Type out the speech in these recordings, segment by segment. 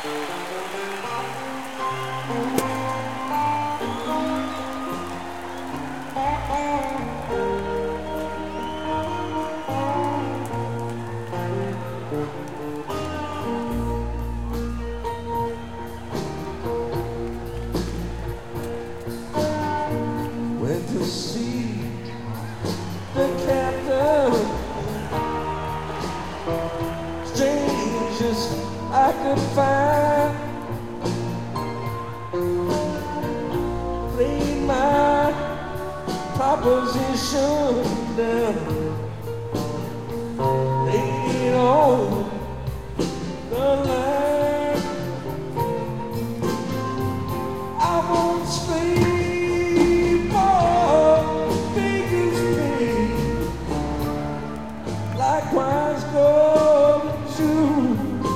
Went to see the captain. Strangest I could find. Laid my proposition down. Laid it on the line. I won't sleep or fingers pain. Likewise go to,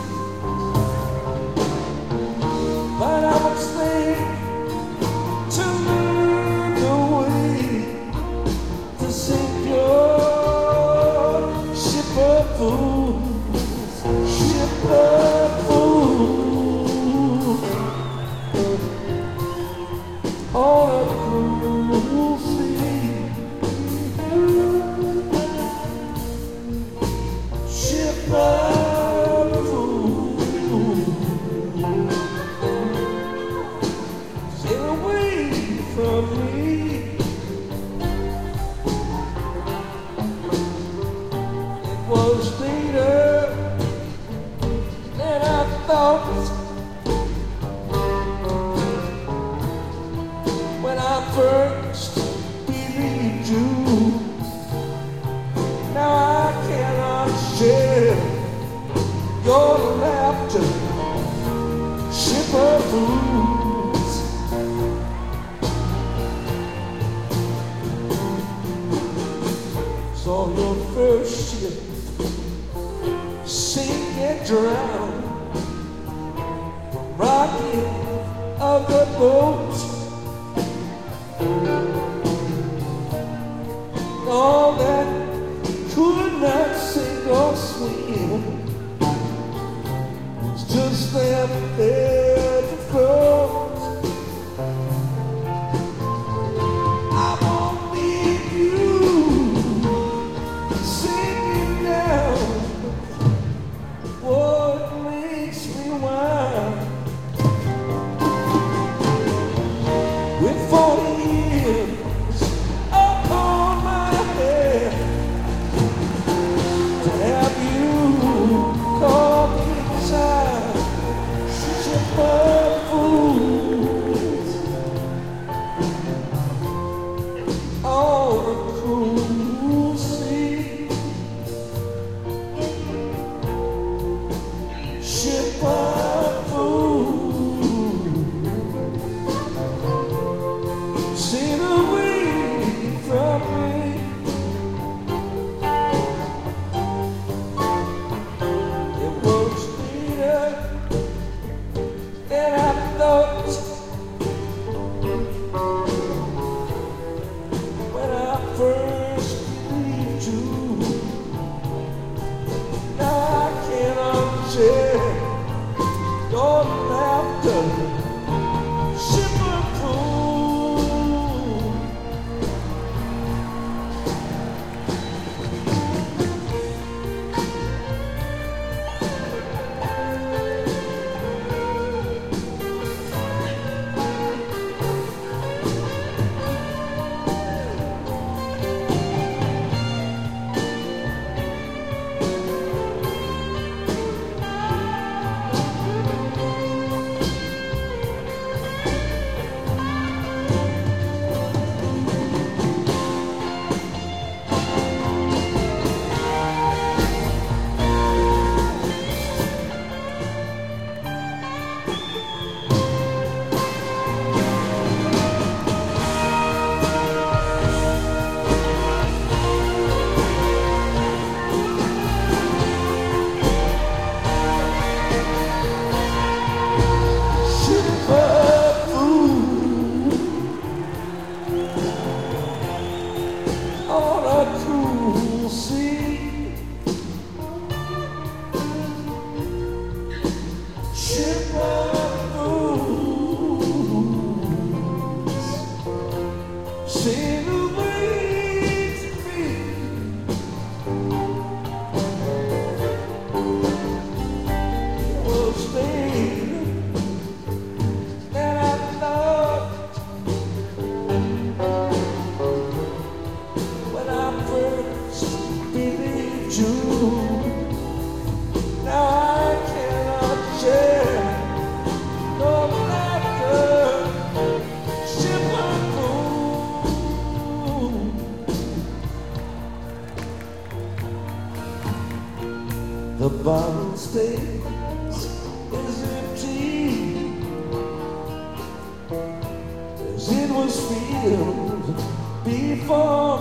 but I would sleep to learn the way to sink your ship of fools, ship of fools, on a cruel sea, ship of fools, sail away from me. It was later than I thought when I first believed you. Now I cannot share your laughter, ship of fools. Saw your first ship sink and drown, rocking of the boat. All that could not sink or swim was just left there to float. I won't leave you sinking down. What makes me wild? With 40 years upon my head, to have you call me inside, ship of fools, on a cruel sea, ship of fools, sail away from me. It was later than I thought when I first believed you. Now I cannot share your laughter, ship of fools. stays is empty as it was filled before.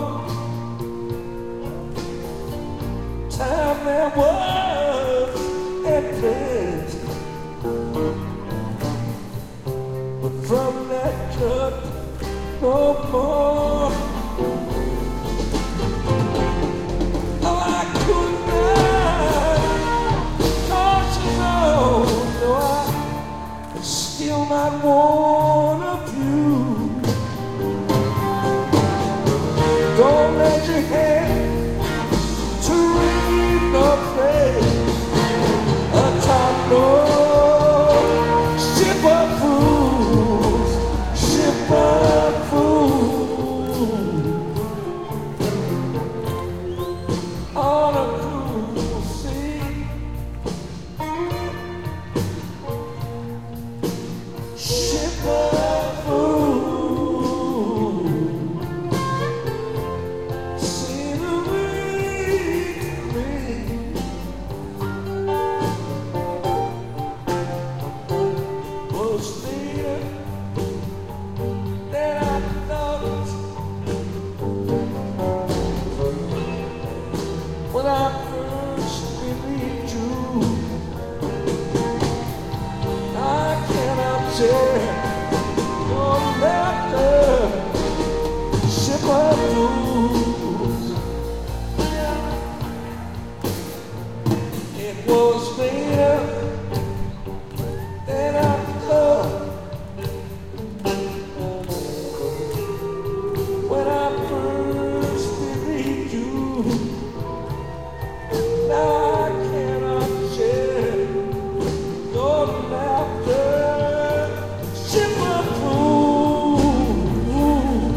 Time there was and plenty, but from that cup no more. Oh, I could not, 'cause you know I still not one of you. Don't let your hand to read the place, a top no ship of fools, ship of fools, on a cruel sea, ship of fools, was later than I thought when I first believed you. I cannot tell your laughter, ship of fools. It was later than I thought when I first believed you. Now I cannot share your laughter, ship of fools.